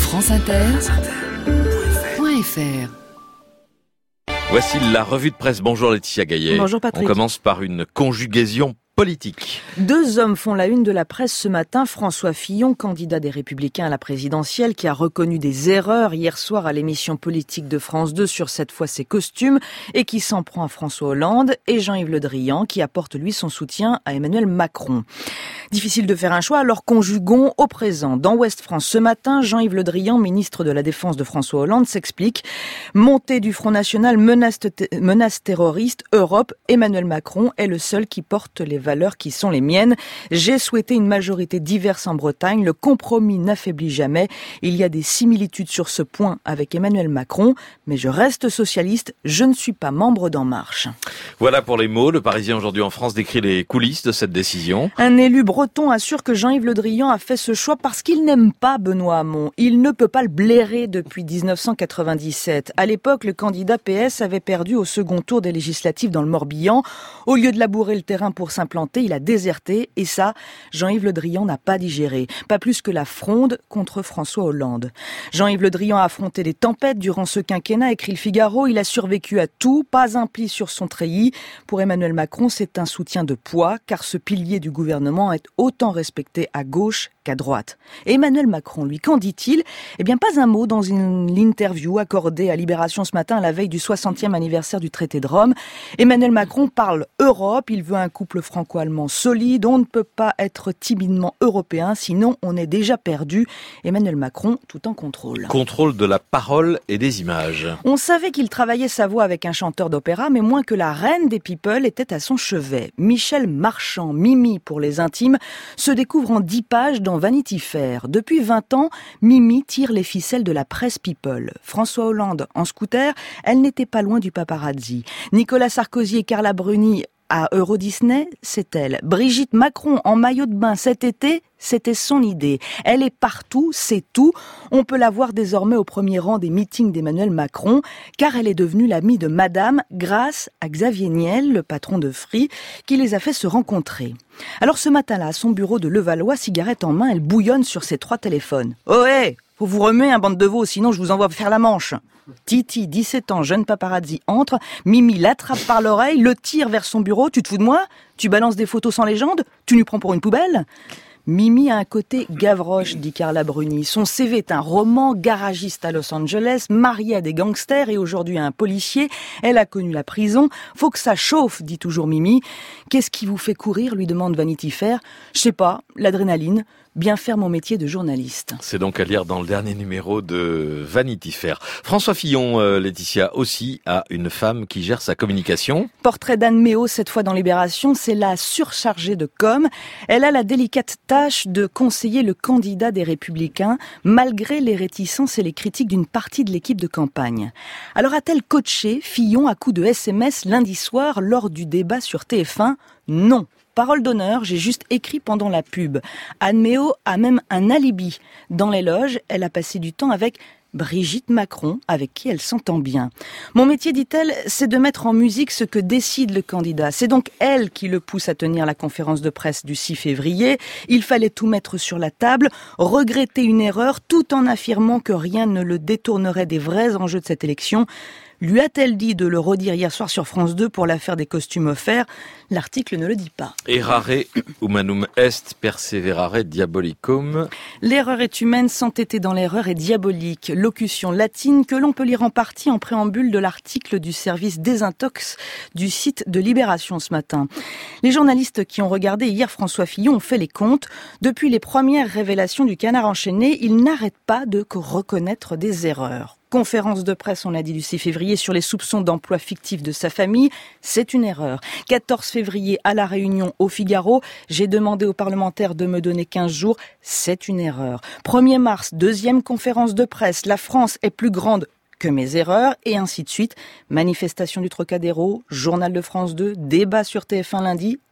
franceinter.fr. Voici la revue de presse. Bonjour Laetitia Gaillet. Bonjour Patrick. On commence par une conjugaison politique. Deux hommes font la une de la presse ce matin. François Fillon, candidat des Républicains à la présidentielle, qui a reconnu des erreurs hier soir à l'émission politique de France 2 sur cette fois ses costumes et qui s'en prend à François Hollande, et Jean-Yves Le Drian qui apporte lui son soutien à Emmanuel Macron. Difficile de faire un choix, alors conjuguons au présent. Dans Ouest France ce matin, Jean-Yves Le Drian, ministre de la Défense de François Hollande, s'explique. Montée du Front National, menace terroriste, Europe, Emmanuel Macron est le seul qui porte les valeurs qui sont les miennes. J'ai souhaité une majorité diverse en Bretagne. Le compromis n'affaiblit jamais. Il y a des similitudes sur ce point avec Emmanuel Macron, mais je reste socialiste. Je ne suis pas membre d'En Marche. Voilà pour les mots. Le Parisien aujourd'hui en France décrit les coulisses de cette décision. Un élu breton assure que Jean-Yves Le Drian a fait ce choix parce qu'il n'aime pas Benoît Hamon. Il ne peut pas le blairer depuis 1997. À l'époque, le candidat PS avait perdu au second tour des législatives dans le Morbihan. Au lieu de labourer le terrain pour s'implanter, il a déserté et ça, Jean-Yves Le Drian n'a pas digéré. Pas plus que la fronde contre François Hollande. Jean-Yves Le Drian a affronté des tempêtes durant ce quinquennat, écrit le Figaro. Il a survécu à tout, pas un pli sur son treillis. Pour Emmanuel Macron, c'est un soutien de poids, car ce pilier du gouvernement est autant respecté à gauche qu'à droite. Et Emmanuel Macron, lui, qu'en dit-il ? Eh bien, pas un mot dans une interview accordée à Libération ce matin à la veille du 60e anniversaire du traité de Rome. Emmanuel Macron parle Europe, il veut un couple franco-allemand solide, on ne peut pas être timidement européen, sinon on est déjà perdu. Emmanuel Macron, tout en contrôle. Contrôle de la parole et des images. On savait qu'il travaillait sa voix avec un chanteur d'opéra, mais moins que la reine des people était à son chevet. Michel Marchand, Mimi pour les intimes, se découvre en 10 pages dans Vanity Fair. Depuis 20 ans, Mimi tire les ficelles de la presse people. François Hollande en scooter, elle n'était pas loin du paparazzi. Nicolas Sarkozy et Carla Bruni à Euro Disney, c'est elle. Brigitte Macron en maillot de bain cet été, c'était son idée. Elle est partout, c'est tout. On peut la voir désormais au premier rang des meetings d'Emmanuel Macron, car elle est devenue l'amie de Madame grâce à Xavier Niel, le patron de Free, qui les a fait se rencontrer. Alors ce matin-là, à son bureau de Levallois, cigarette en main, elle bouillonne sur ses 3 téléphones. « Oh hé, faut vous remuer un bande de veaux, sinon je vous envoie faire la manche !» Titi, 17 ans, jeune paparazzi, entre. Mimi l'attrape par l'oreille, le tire vers son bureau. « Tu te fous de moi ? Tu balances des photos sans légende ? Tu nous prends pour une poubelle ?» Mimi a un côté Gavroche, dit Carla Bruni. Son CV est un roman, garagiste à Los Angeles, mariée à des gangsters et aujourd'hui à un policier. Elle a connu la prison. Faut que ça chauffe, dit toujours Mimi. Qu'est-ce qui vous fait courir, lui demande Vanity Fair. Je sais pas, l'adrénaline. Bien faire mon métier de journaliste. C'est donc à lire dans le dernier numéro de Vanity Fair. François Fillon, Laetitia, aussi a une femme qui gère sa communication. Portrait d'Anne Méo, cette fois dans Libération, c'est la surchargée de com. Elle a la délicate tâche de conseiller le candidat des Républicains, malgré les réticences et les critiques d'une partie de l'équipe de campagne. Alors a-t-elle coaché Fillon à coups de SMS lundi soir lors du débat sur TF1 ? Non. Parole d'honneur, j'ai juste écrit pendant la pub. Anne Méo a même un alibi. Dans les loges, elle a passé du temps avec Brigitte Macron, avec qui elle s'entend bien. Mon métier, dit-elle, c'est de mettre en musique ce que décide le candidat. C'est donc elle qui le pousse à tenir la conférence de presse du 6 février. Il fallait tout mettre sur la table, regretter une erreur, tout en affirmant que rien ne le détournerait des vrais enjeux de cette élection. Lui a-t-elle dit de le redire hier soir sur France 2 pour l'affaire des costumes offerts ? L'article ne le dit pas. Errare humanum est, perseverare diabolicum. L'erreur est humaine, s'entêter dans l'erreur est diabolique. Locution latine que l'on peut lire en partie en préambule de l'article du service Désintox du site de Libération ce matin. Les journalistes qui ont regardé hier François Fillon ont fait les comptes. Depuis les premières révélations du Canard enchaîné, il n'arrête pas de reconnaître des erreurs. Conférence de presse, on l'a dit, du 6 février sur les soupçons d'emploi fictif de sa famille, c'est une erreur. 14 février à La Réunion au Figaro, j'ai demandé aux parlementaires de me donner 15 jours, c'est une erreur. 1er mars, deuxième conférence de presse, la France est plus grande que mes erreurs, et ainsi de suite. Manifestation du Trocadéro, journal de France 2, débat sur TF1 lundi,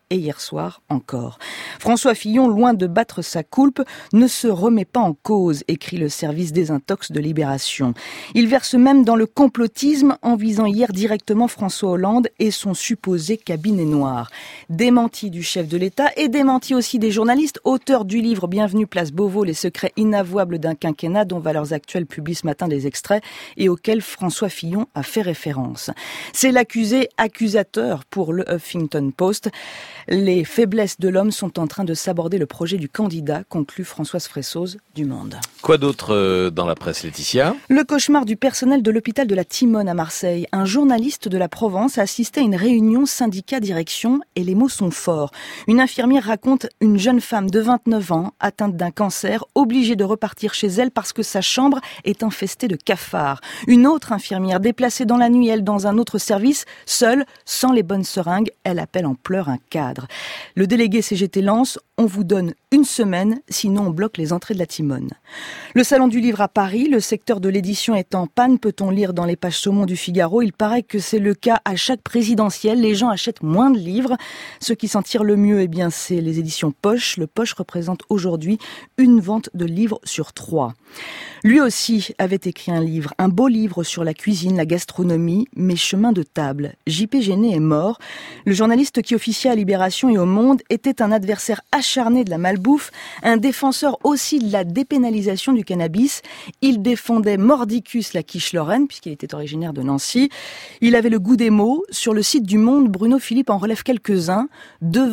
et hier soir encore. François Fillon, loin de battre sa coulpe, ne se remet pas en cause, écrit le service désintox de Libération. Il verse même dans le complotisme en visant hier directement François Hollande et son supposé cabinet noir. Démenti du chef de l'État et démenti aussi des journalistes, auteurs du livre Bienvenue Place Beauvau, les secrets inavouables d'un quinquennat dont Valeurs Actuelles publie ce matin des extraits et auxquels François Fillon a fait référence. C'est l'accusé accusateur pour le Huffington Post. Les faiblesses de l'homme sont en train de s'aborder le projet du candidat, conclut Françoise Fressoz du Monde. Quoi d'autre dans la presse, Laetitia ? Le cauchemar du personnel de l'hôpital de la Timone à Marseille. Un journaliste de la Provence a assisté à une réunion syndicat-direction et les mots sont forts. Une infirmière raconte une jeune femme de 29 ans atteinte d'un cancer, obligée de repartir chez elle parce que sa chambre est infestée de cafards. Une autre infirmière déplacée dans la nuit, elle dans un autre service, seule, sans les bonnes seringues, elle appelle en pleurs un cadre. Le délégué CGT lance « On vous donne une semaine, sinon on bloque les entrées de la Timone ». Le salon du livre à Paris, le secteur de l'édition est en panne, peut-on lire dans les pages saumon du Figaro. Il paraît que c'est le cas à chaque présidentielle, les gens achètent moins de livres. Ceux qui s'en tirent le mieux, eh bien, c'est les éditions Poche. Le Poche représente aujourd'hui une vente de livres sur 3. Lui aussi avait écrit un livre, un beau livre sur la cuisine, la gastronomie, Mes chemins de table. J.P. Géné est mort. Le journaliste qui officiait à Libération et au Monde était un adversaire acharné de la malbouffe, un défenseur aussi de la dépénalisation du cannabis. Il défendait mordicus la quiche lorraine, puisqu'il était originaire de Nancy. Il avait le goût des mots. Sur le site du Monde, Bruno Philippe en relève quelques-uns. 2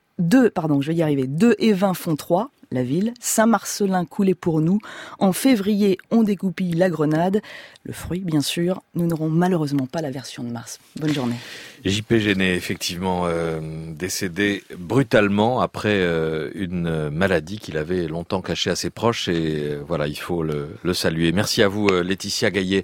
et 20 font 3. La ville, Saint-Marcelin coulait pour nous. En février, on dégoupille la grenade. Le fruit, bien sûr, nous n'aurons malheureusement pas la version de mars. Bonne journée. J.P. Géné, effectivement, décédé brutalement après une maladie qu'il avait longtemps cachée à ses proches. Et voilà, il faut le saluer. Merci à vous, Laetitia Gaillet.